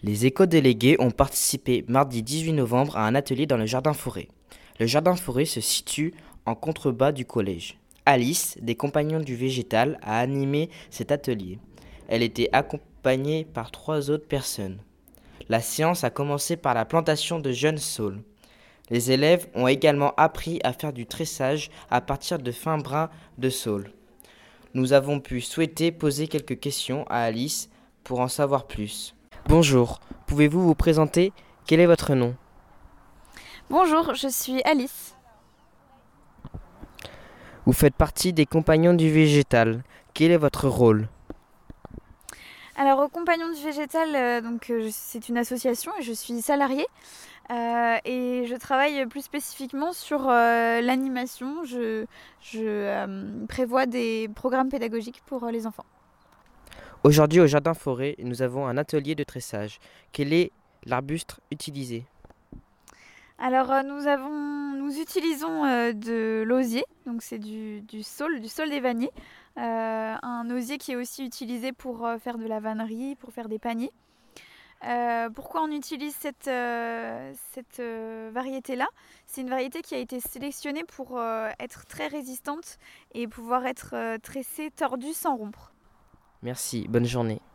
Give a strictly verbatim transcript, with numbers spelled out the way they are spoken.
Les éco-délégués ont participé mardi dix-huit novembre à un atelier dans le jardin-forêt. Le jardin-forêt se situe en contrebas du collège. Alice, des Compagnons du végétal, a animé cet atelier. Elle était accompagnée par trois autres personnes. La séance a commencé par la plantation de jeunes saules. Les élèves ont également appris à faire du tressage à partir de fins brins de saule. Nous avons pu souhaiter poser quelques questions à Alice pour en savoir plus. Bonjour, pouvez-vous vous présenter? Quel est votre nom? Bonjour, je suis Alice. Vous faites partie des Compagnons du végétal. Quel est votre rôle? Alors, au Compagnon du Végétal, euh, donc, euh, je- c'est une association et je suis salariée. Euh, et je travaille plus spécifiquement sur euh, l'animation. Je, je euh, prévois des programmes pédagogiques pour euh, les enfants. Aujourd'hui au jardin forêt, nous avons un atelier de tressage. Quel est l'arbuste utilisé? Alors, euh, nous, avons, nous utilisons euh, de l'osier, donc c'est du, du saule, du saule des vanniers. Euh, un osier qui est aussi utilisé pour euh, faire de la vannerie, pour faire des paniers. Euh, pourquoi on utilise cette, euh, cette euh, variété-là? C'est une variété qui a été sélectionnée pour euh, être très résistante et pouvoir être euh, tressée, tordue sans rompre. Merci, bonne journée.